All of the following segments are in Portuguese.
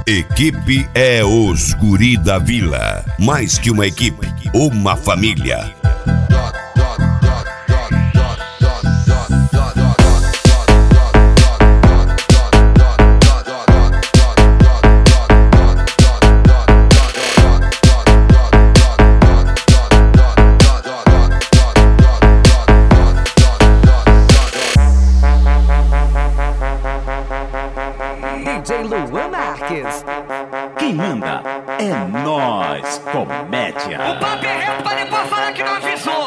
Equipe é os Guri da Vila. Mais que uma equipe, uma família. DJ Luan Marques. Quem manda é nós, comédia. O papo é reto pra depois falar que não avisou.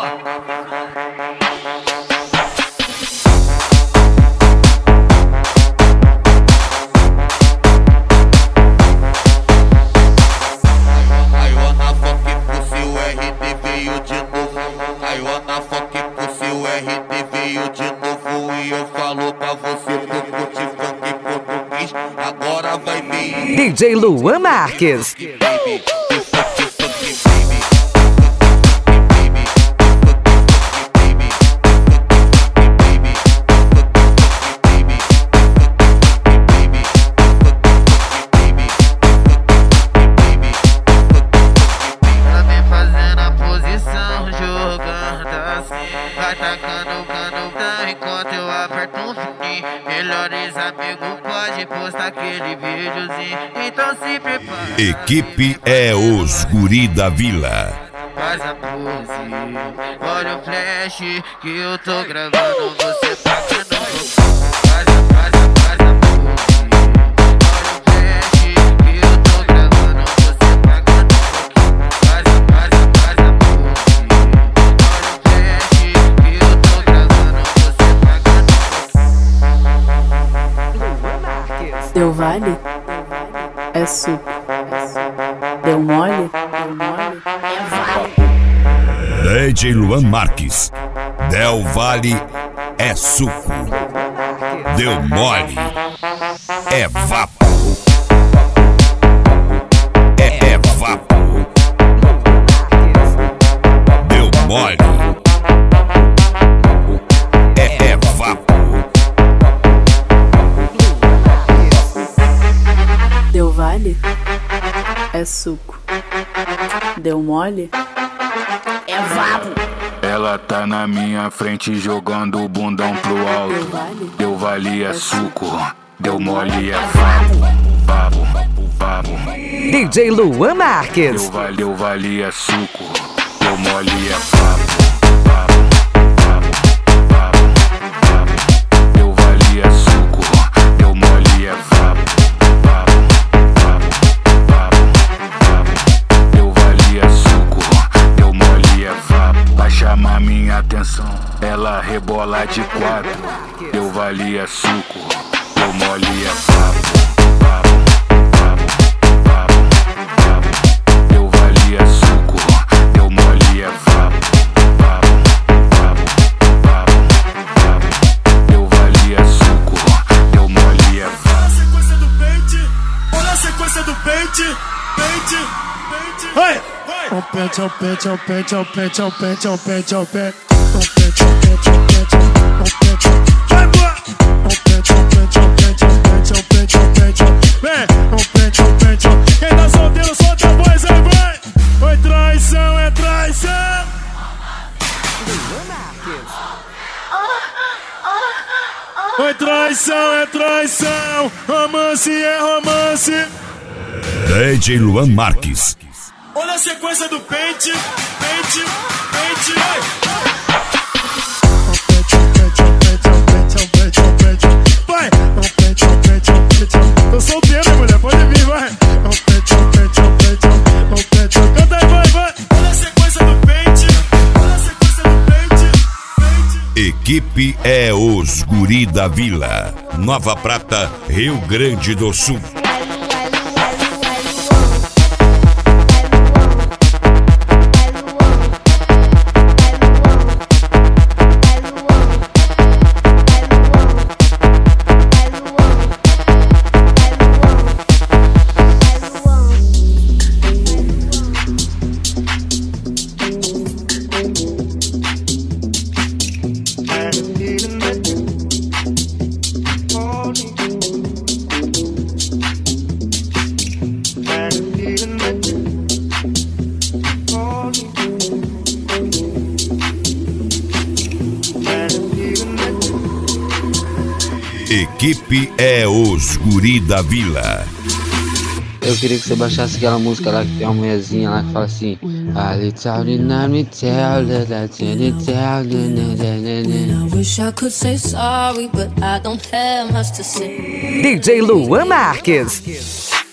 I wanna fuck pussy, o RD veio de novo. I wanna fuck pussy, o RD veio de novo. E eu falo pra você, tô curte funk português. Agora vai vir DJ Luan Marques. baby, Fazendo a posição, jogando assim. Vai tacando cano pra enquanto eu aperto um fininho. Melhores amigos pode postar aquele videozinho. Então se prepara. Equipe é os Guri da Vila. Faz a pose, olha o flash que eu tô gravando. Você tacando faz a pose, olha o flash que eu tô gravando. Você tacando faz a pose, olha o flash que eu tô gravando. Você tacando. Deu vale? É suco. Deu mole? É vale. DJ Luan Marques. Del Vale é suco. Deu mole é vapo. É vapo. Deu mole é vapo. Deu vale? É suco. Deu mole? É vapo. Ela tá na minha frente jogando o bundão pro Deu alto. vale? Deu vale é suco, deu mole é vapo. Vapo. DJ Luan Marques. Deu vale é suco, deu mole é vapo. Deu vale é suco, deu mole é vapo. Deu vale é suco, deu mole é vapo. Vai chamar minha atenção, ela rebola de quatro. Deu vale é suco, deu mole é vapo. Deu vale é suco, deu mole é vapo. Deu vale é suco, deu mole é vapo. Olha a sequência do pente. Vai! O pente, o pente, o pente, o pente, o pente, o pente, o pente. O pente, o pente, o pente, o pente. Vai, boa! O pente, o pente, o pente, o pente, o pente, o pente. Vem! O pente, o pente, o... Quem tá solteiro, solta a voz aí, vai! Oi, traição, é traição! Oi, traição, é traição! Romance é romance! DJ Luan Marques. Olha a sequência do pente, vai! Vai! Tô solteiro, hein, mulher? Pode vir, vai! Canta aí, vai! Olha a sequência do pente, Equipe é os Guri da Vila. Nova Prata, Rio Grande do Sul. Equipe é os guri da vila. Eu queria que você baixasse aquela música lá que tem uma mulherzinha lá que fala assim: DJ Luan Marques.